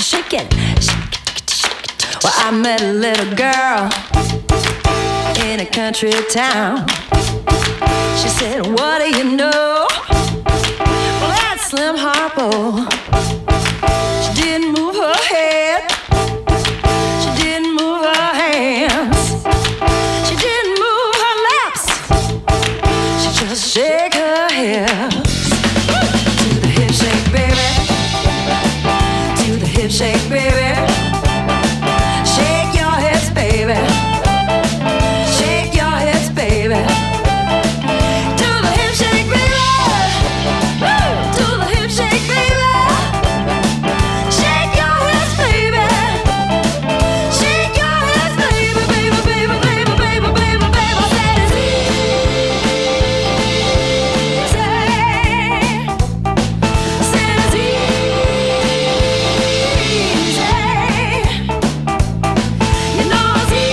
shake it, shake it, shake it. Well, I met a little girl in a country town. She said, what do you know? Well, that's Slim Harpo. She didn't move her head. She didn't move her hands. She didn't move her lips. She just shake her hips. To the hip shake, baby. To the hip shake, baby. Shake your hips, baby. Shake your hips, baby. Do the hip shake, baby. Woo! Do the hip shake, baby. Shake your hips, baby. Shake your hips, baby, baby, baby, baby, baby, baby, baby. Said it's easy. Said it's easy. You know it's easy.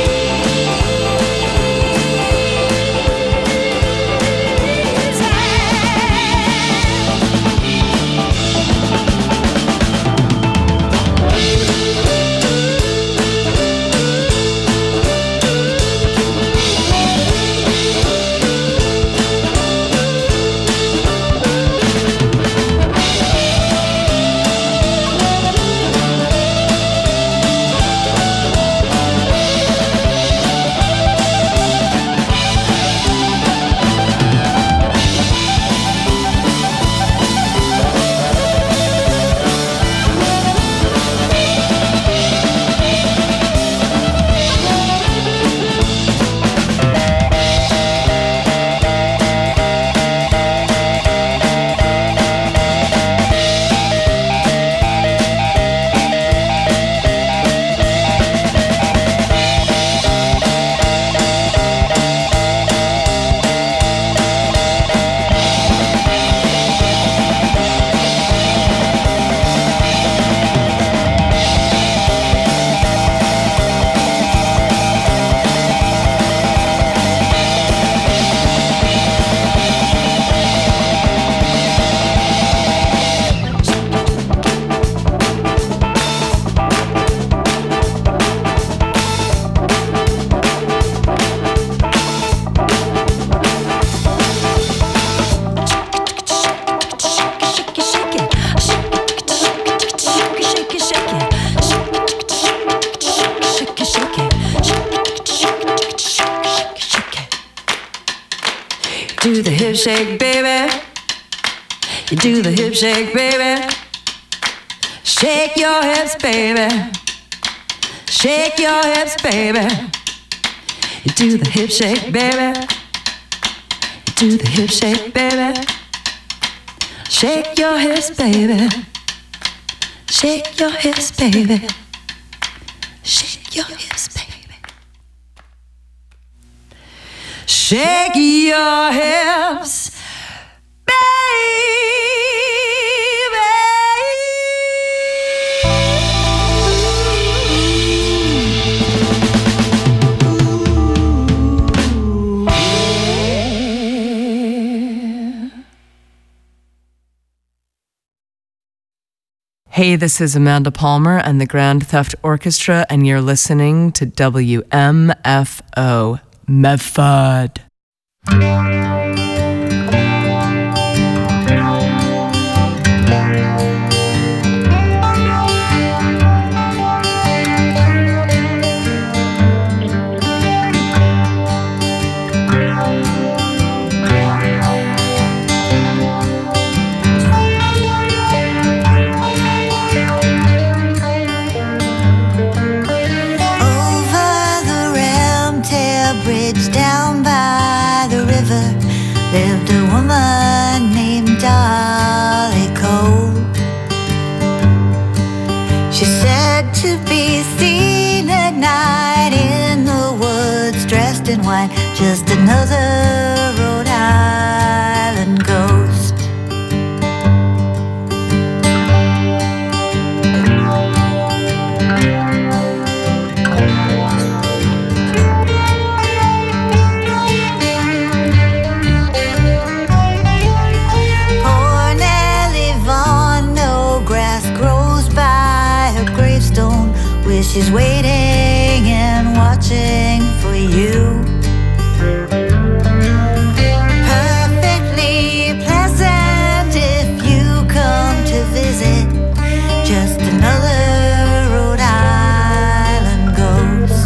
Do the hip shake, baby. You do the hip shake, baby. Shake your hips, baby. Shake your hips, baby. You do the hip shake, baby. You do the hip shake, baby. Shake your hips, baby. Shake your hips, baby. Shake your hips, baby. Shake your hips, Hey, this is Amanda Palmer and the Grand Theft Orchestra, and you're listening to WMFO Medford. Lived a woman named Dolly Cole. She's said to be seen at night in the woods, dressed in white, just another Rhode Island ghost. where she's waiting and watching for you. Perfectly pleasant if you come to visit. Just another Rhode Island ghost.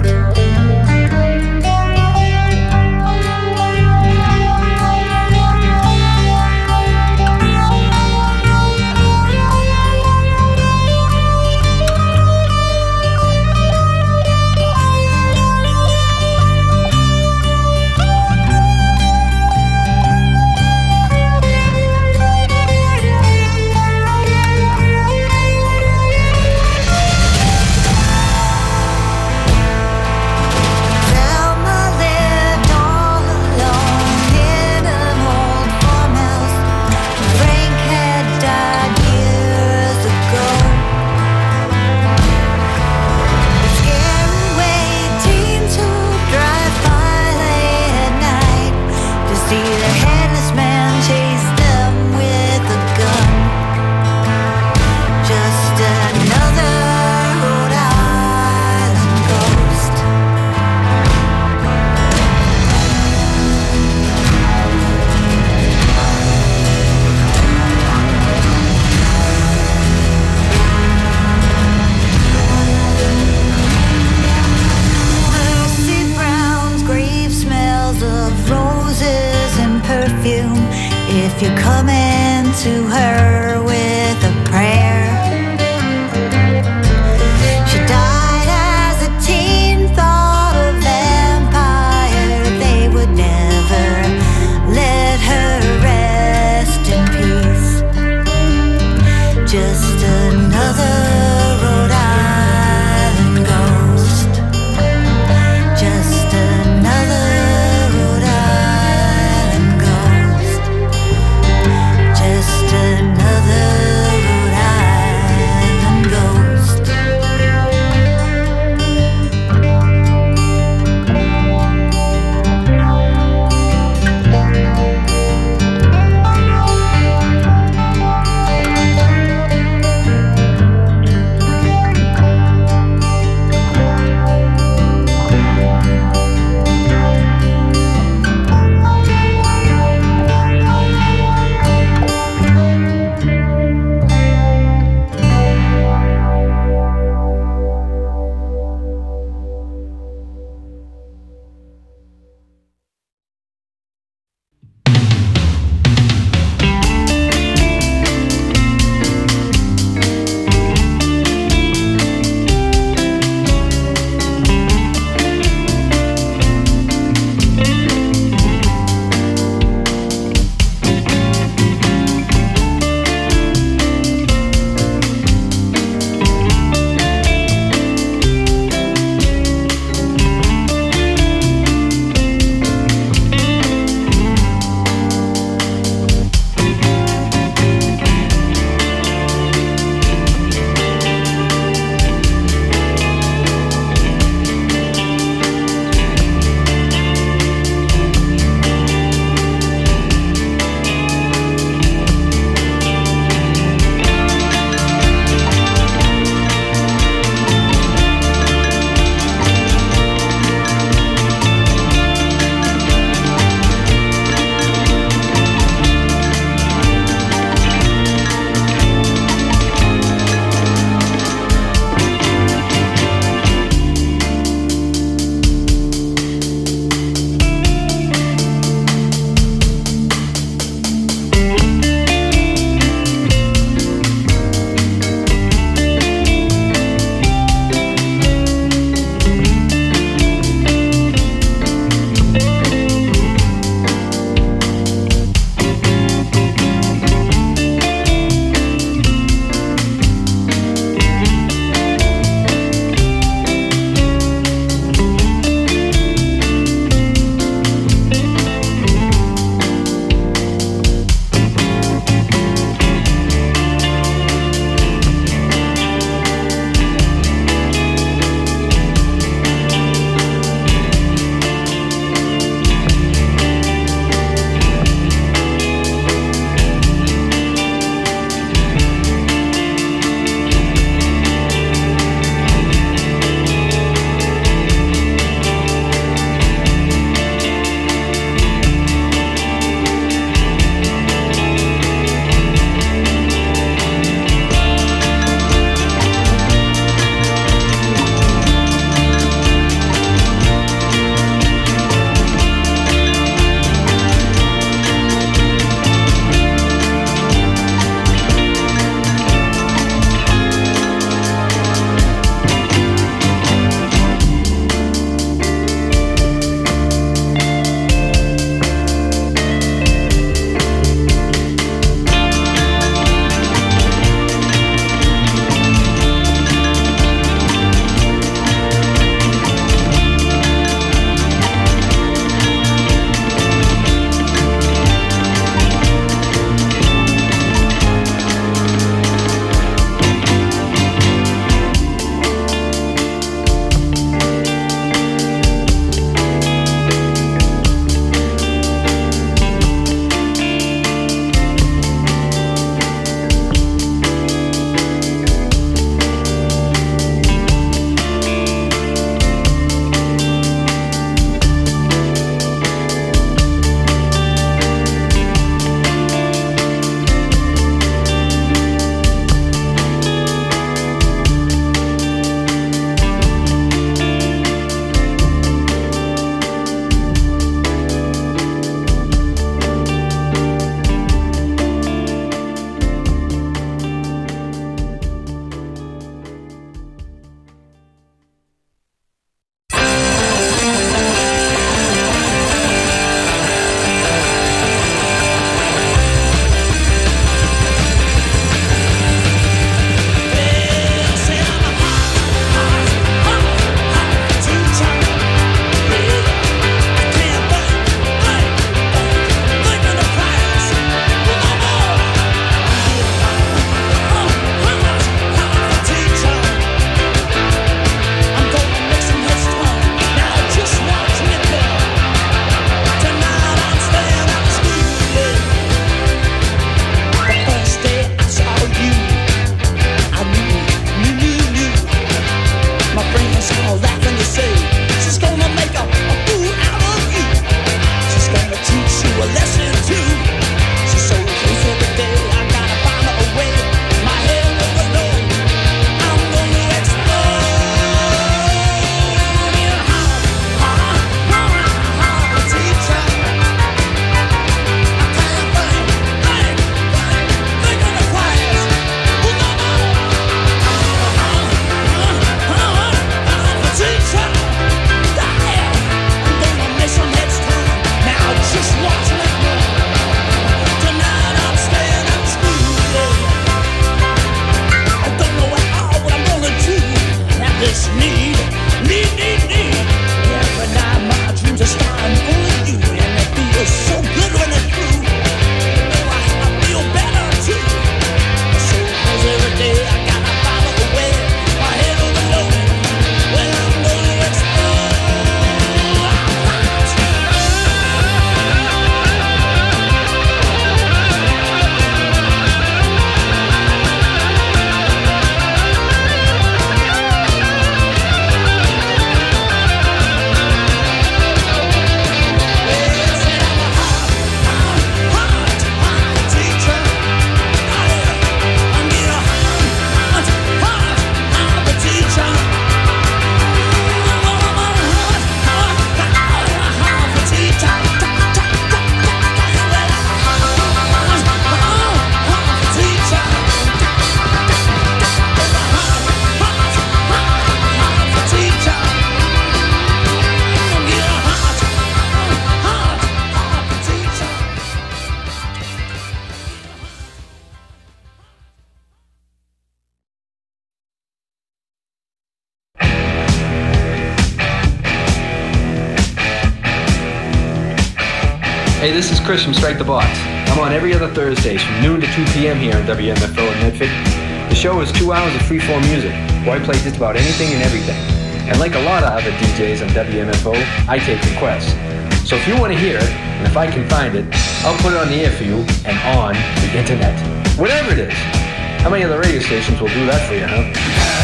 Hey, this is Chris from Strike the Box. I'm on every other Thursdays from noon to 2 p.m. here on WMFO in Medford. The show is 2 hours of free-form music, where I play just about anything and everything. And like a lot of other DJs on WMFO, I take requests. So if you want to hear it, and if I can find it, I'll put it on the air for you and on the internet. Whatever it is. How many other radio stations will do that for you, huh?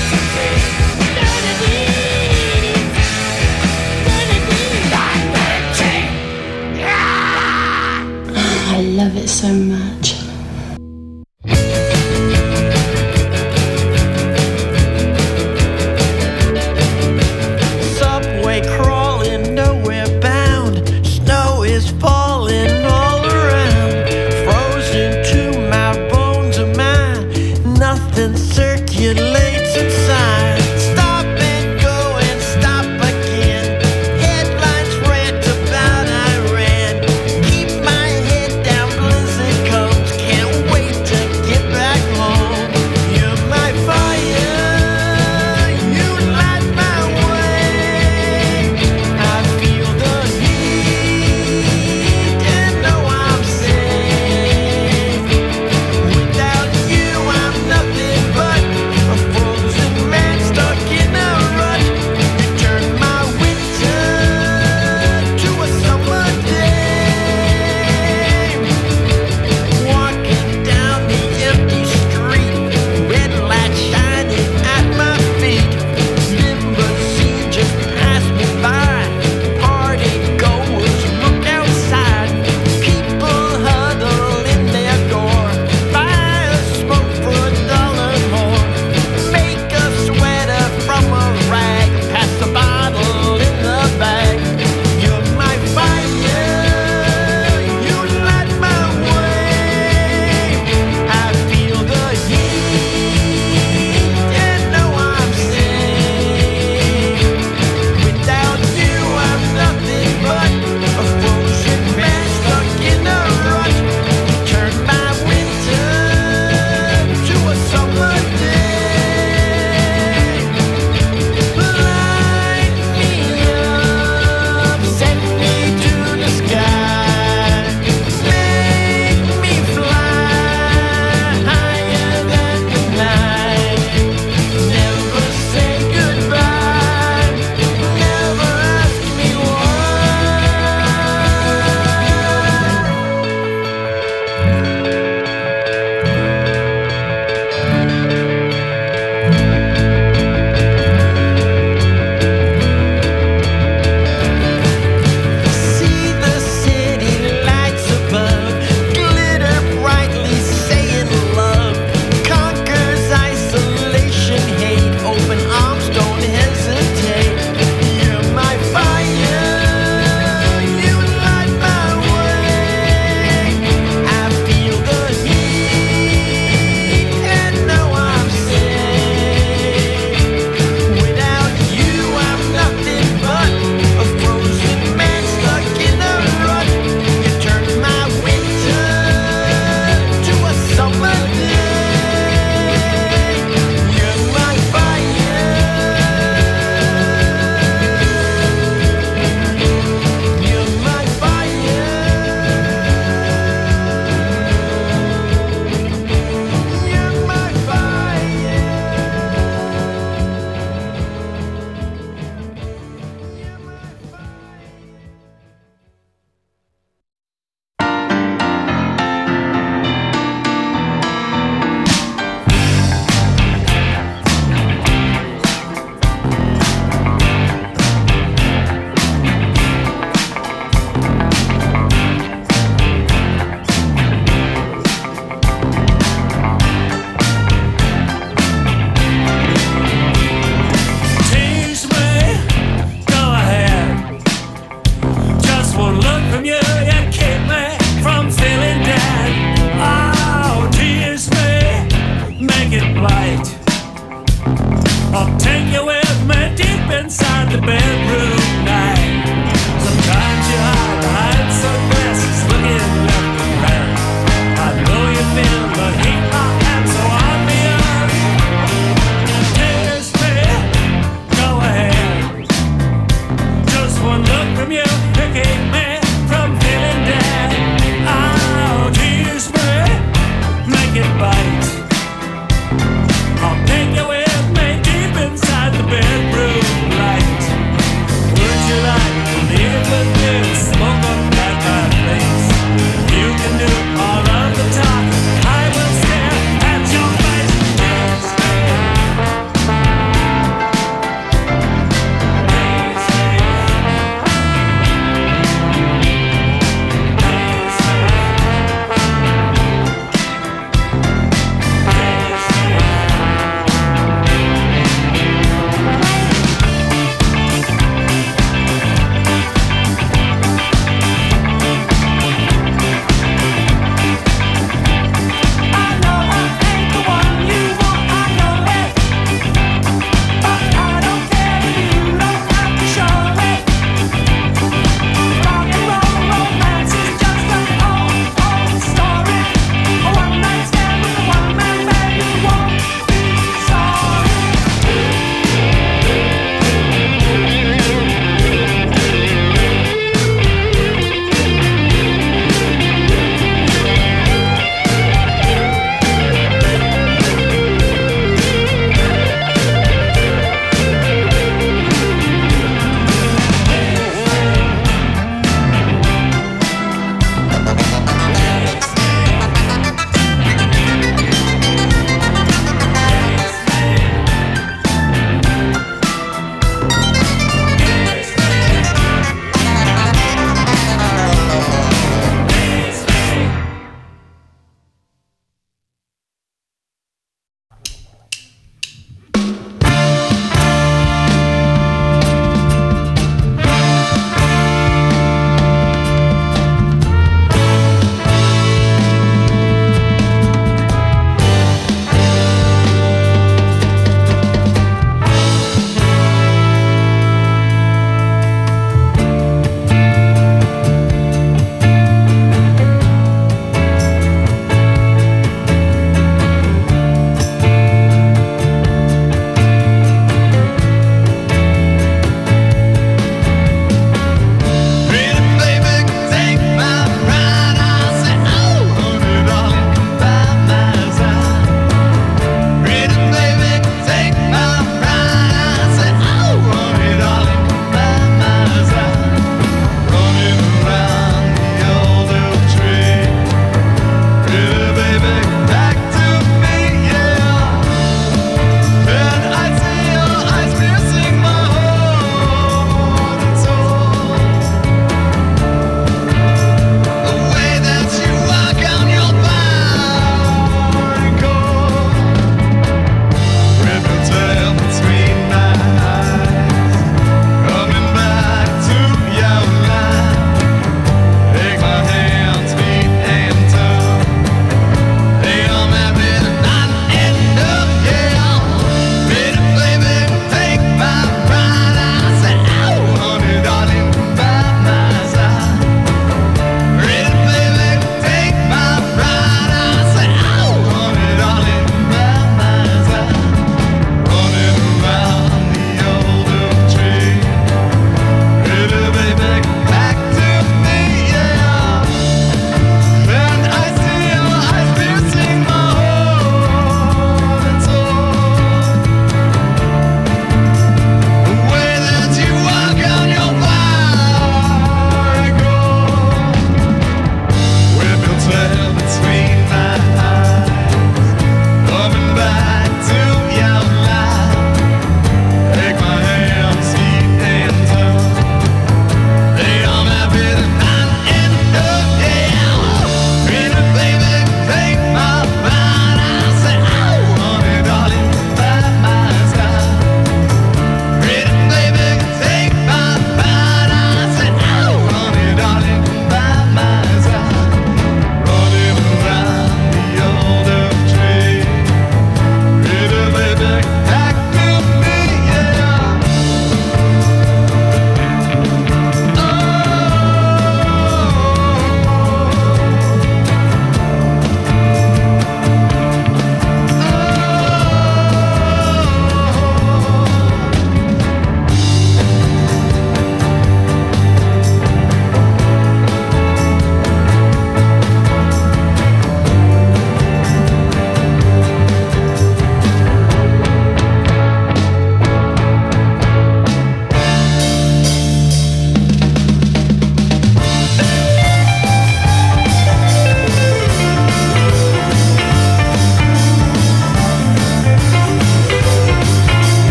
I love it so much. Subway crawling, nowhere bound. Snow is falling all around. Frozen to my bones of mine. Nothing circulates inside. Stop and go and stop again. Headlines rant about Iran. Keep my head down, blizzard comes. Can't wait to get back home. You're my fire, you light my way. I feel the heat and know I'm safe. Without you I'm nothing but a frozen man stuck in a rut. You turn my winter to a summer day. Walking down the empty street, red light shining at my feet. Limousine just passed me by. Party goers look outside. People huddle in their door. Buy a smoke for $1 more. Make a sweater from a rag. Pass the bottle in the bag. You're my fire, you light my way. I feel the heat and know I'm safe. Without you I'm nothing but a frozen man stuck in a rut. Turn my winter to a summer day. Light me up, send me to the sky. Make me fly higher than the night. Never say goodbye, never ask me why. See the city lights above, glitter brightly, saying love conquers isolation, hate. Open arms, don't hesitate. You're my fire, you light my way. I feel the heat and know I'm safe. Without you I'm nothing but a frozen man stuck in a rut. You turn my winter to a summer day. You're my fire, you're my fire, you're my fire. Tease me, go ahead. Just one look from you, you keep me from feeling dead. Oh, tease me, make it light. I'll take you with me deep inside the bedroom night. Sometimes you hide behind sunglasses, looking left and right. I know you feel the heat I am so obvious. Tease me, go ahead. Just one look from you, you keep me from feeling dead.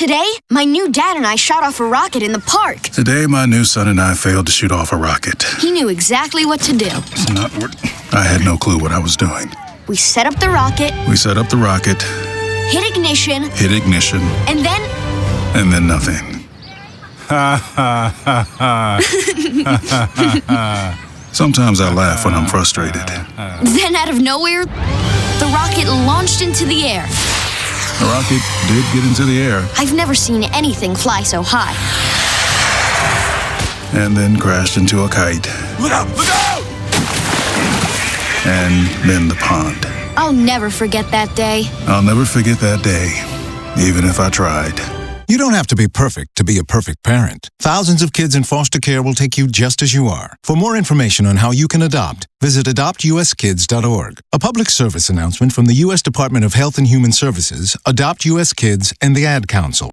Today, my new dad and I shot off a rocket in the park. Today, my new son and I failed to shoot off a rocket. He knew exactly what to do. It's not what... I had no clue what I was doing. We set up the rocket. We set up the rocket. Hit ignition. Hit ignition. And then... And then nothing. Ha ha ha ha. Sometimes I laugh when I'm frustrated. Then out of nowhere, the rocket launched into the air. The rocket did get into the air. I've never seen anything fly so high. And then crashed into a kite. Look out! Look out! And then the pond. I'll never forget that day. I'll never forget that day, even if I tried. You don't have to be perfect to be a perfect parent. Thousands of kids in foster care will take you just as you are. For more information on how you can adopt, visit adoptuskids.org. A public service announcement from the U.S. Department of Health and Human Services, Adopt U.S. Kids, and the Ad Council.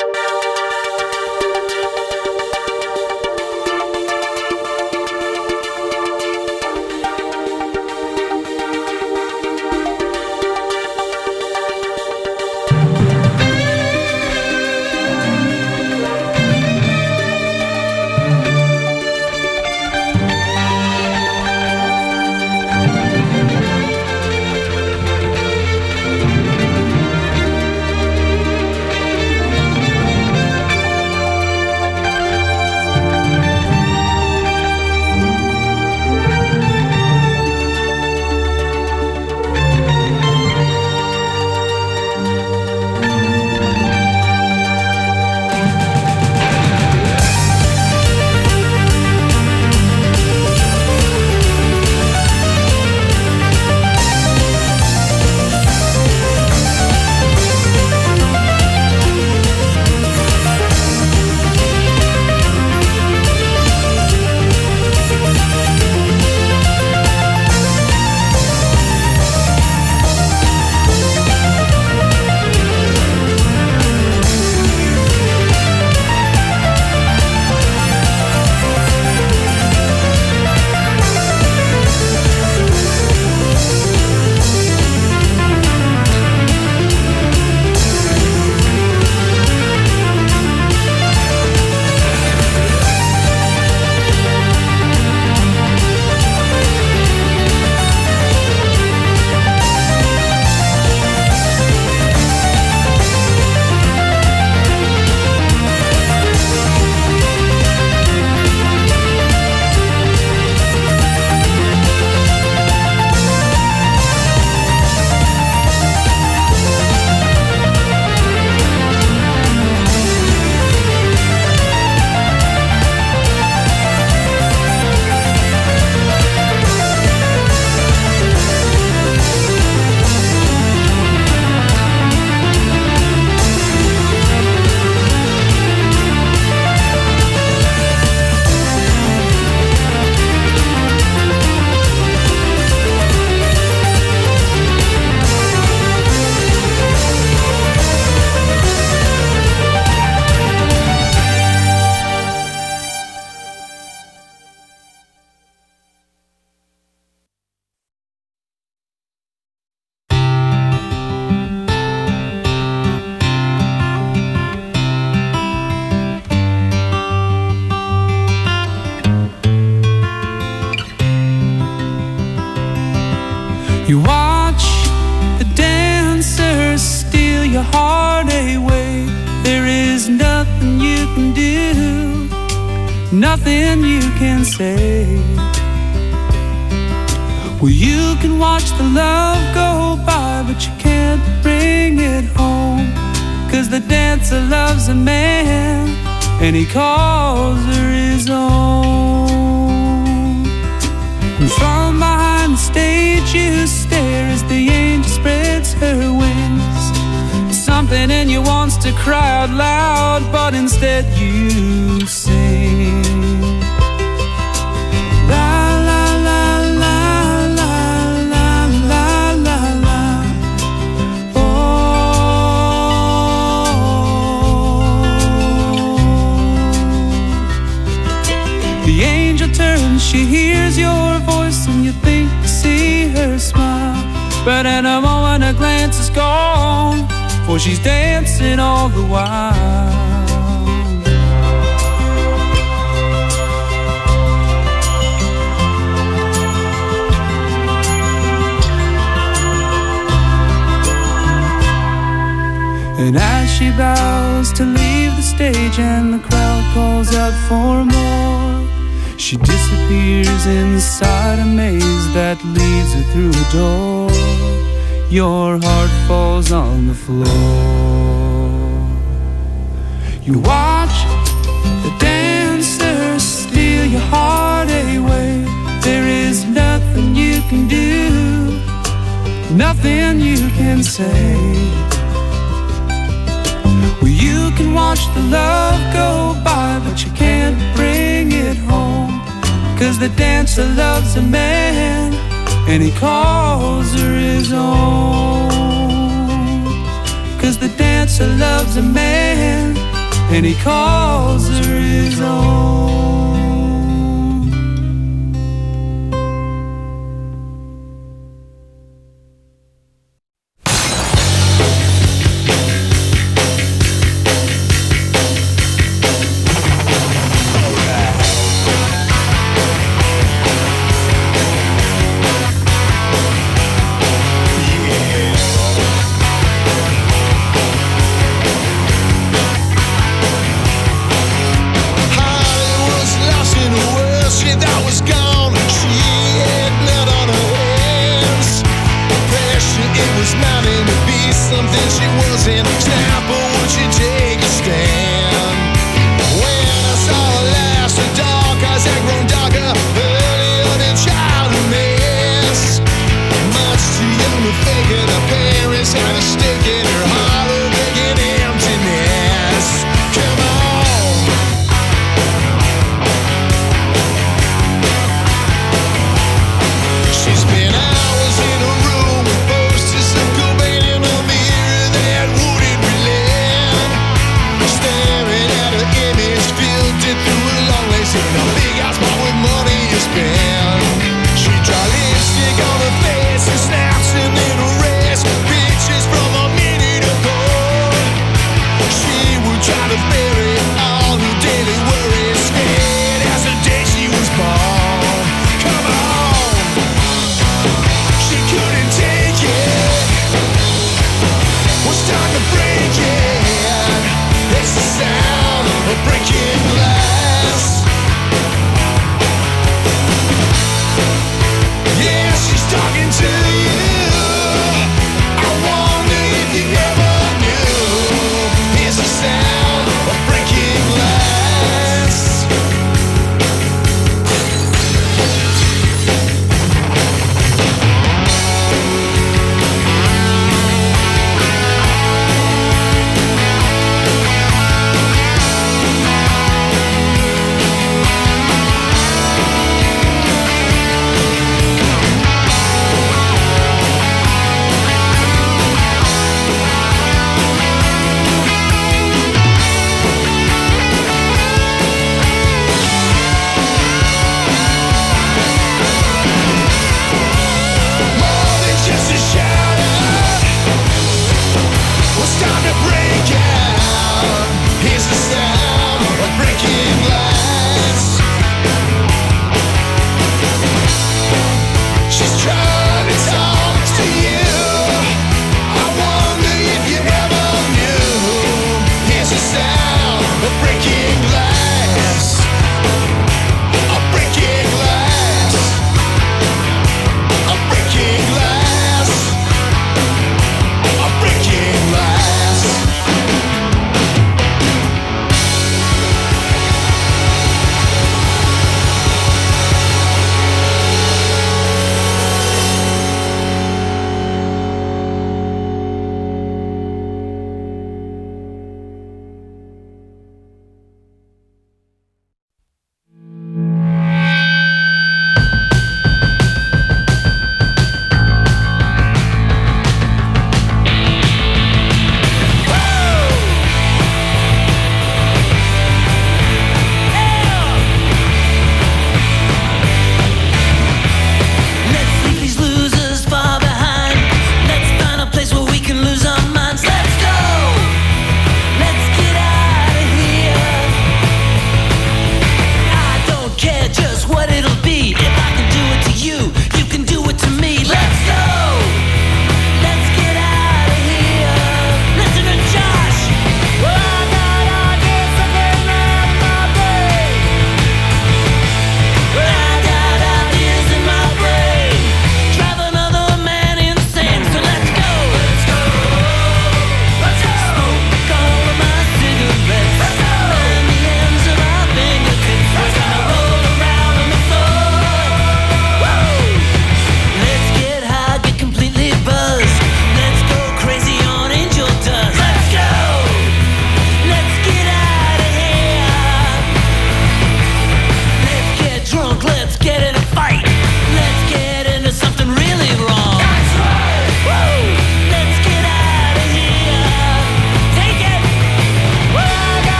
You watch the dancers steal your heart away. There is nothing you can do, nothing you can say. Well, you can watch the love go by, but you can't bring it home. 'Cause the dancer loves a man, and he calls her his own. And from behind the stage you stare as the angel spreads her wings. Something in you wants to cry out loud, but instead you sing. La la la la la la la la la. Oh. The angel turns, she hears your voice, and you think you see her smile. But in a moment a glance is gone, for she's dancing all the while. And as she bows to leave the stage and the crowd calls out for more, she disappears inside a maze that leads her through a door. Your heart falls on the floor. You watch the dancers steal your heart away. There is nothing you can do, nothing you can say. Well, you can watch the love go by, but you can't bring it home. 'Cause the dancer loves a man and he calls her his own. 'Cause the dancer loves a man and he calls her his own.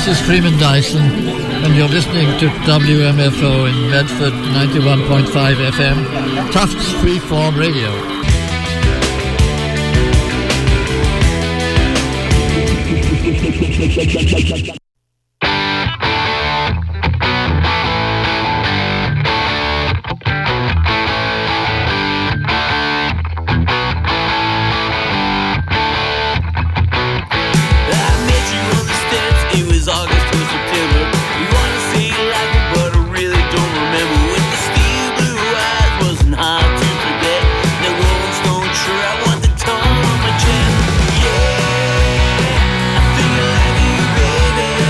is Freeman Dyson, and you're listening to WMFO in Medford, 91.5 FM, Tufts Freeform Radio. Yeah, I feel like you, baby.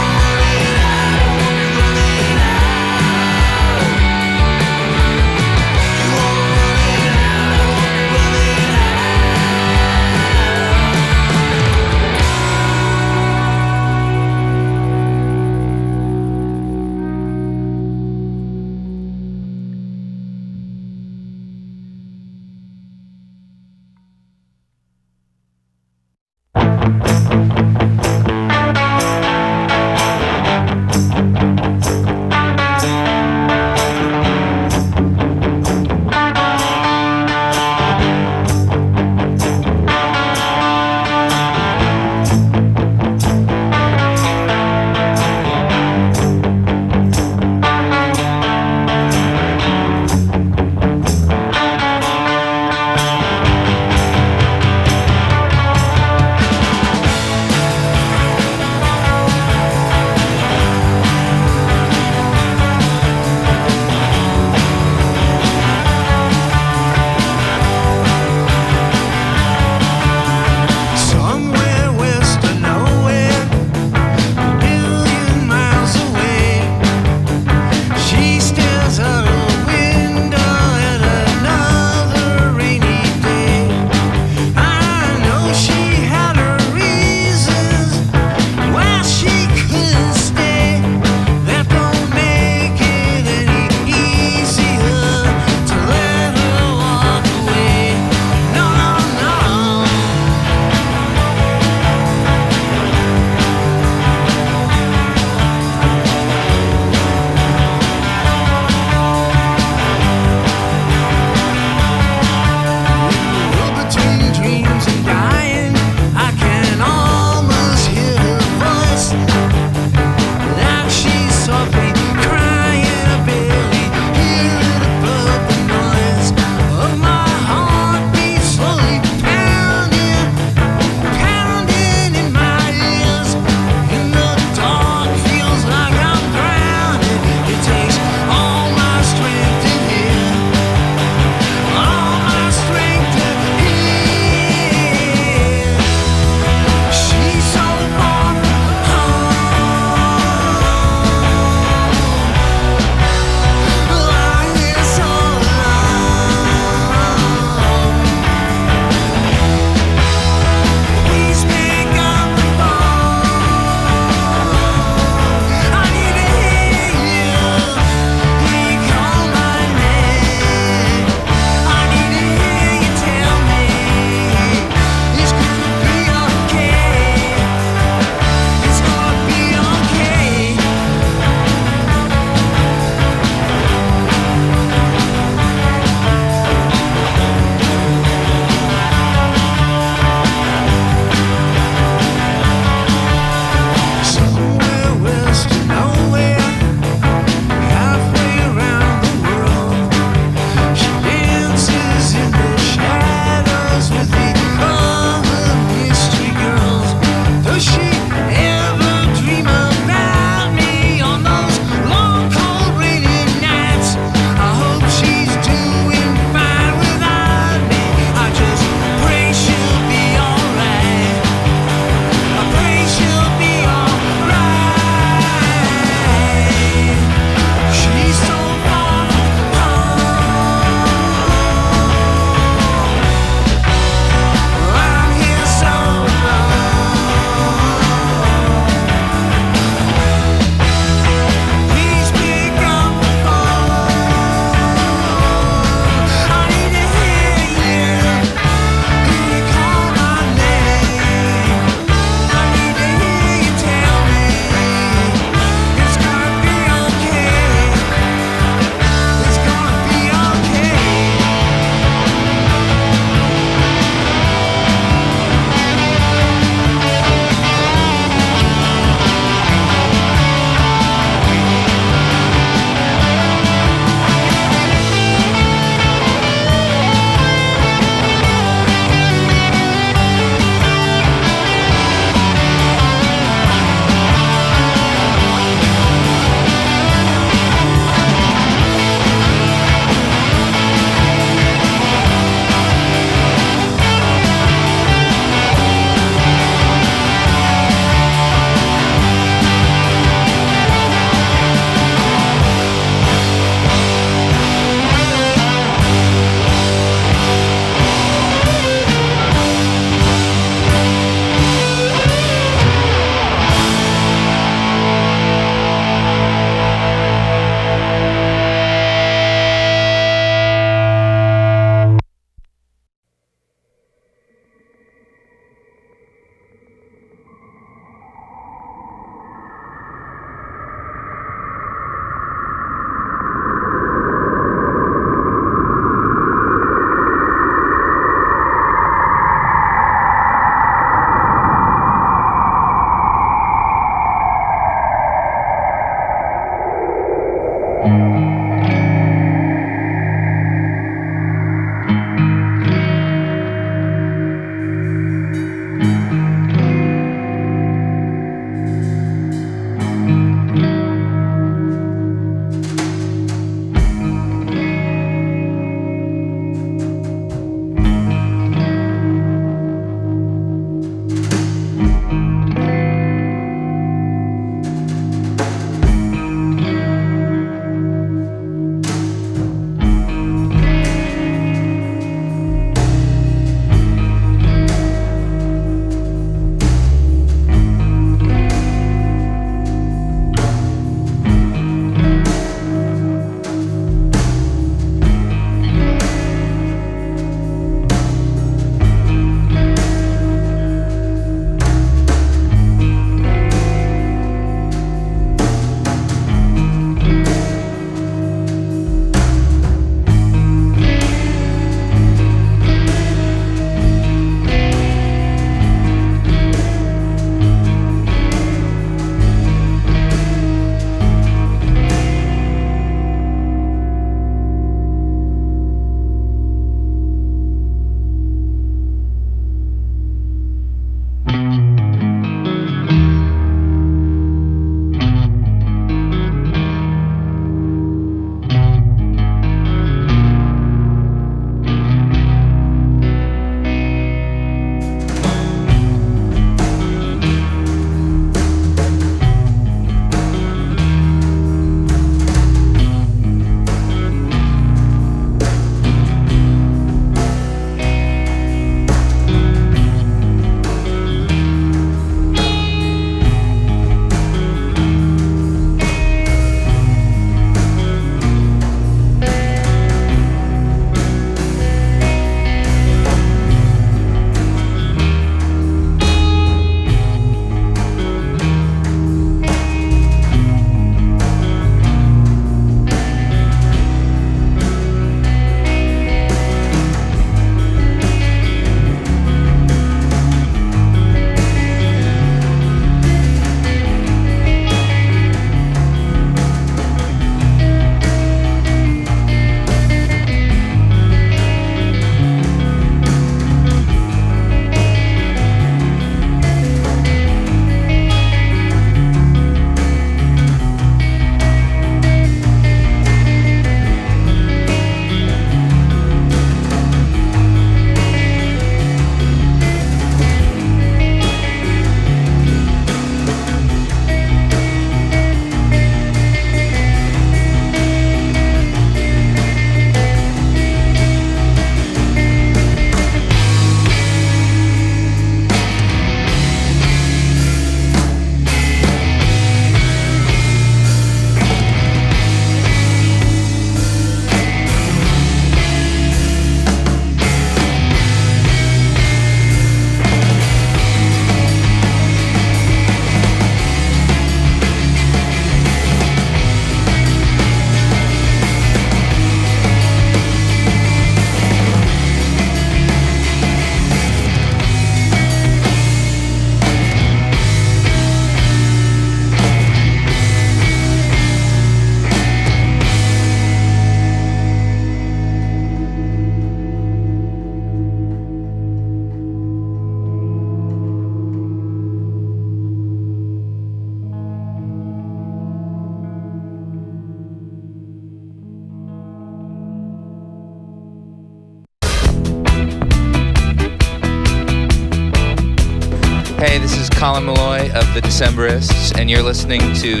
Hey, this is Colin Malloy of the Decemberists, and you're listening to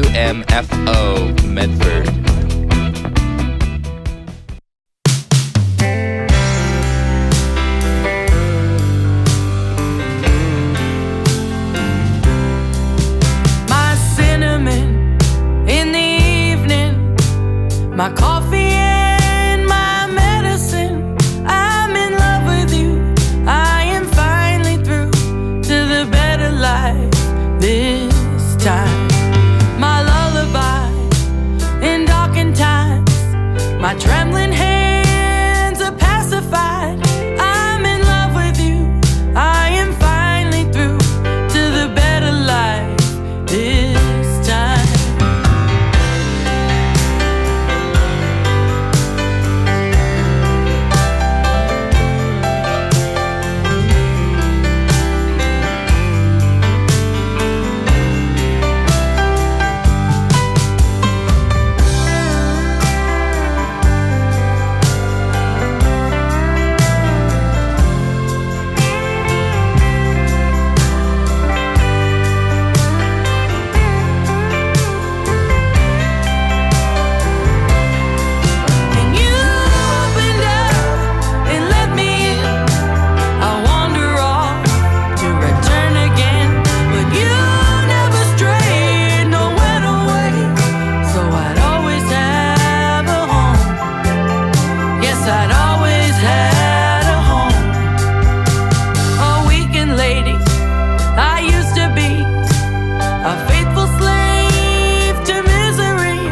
WMFO Medford. My cinnamon in the evening, my coffee and my medicine. I'm in love with you. I am finally through to the better life this time. My lullaby in darkened times, my trembling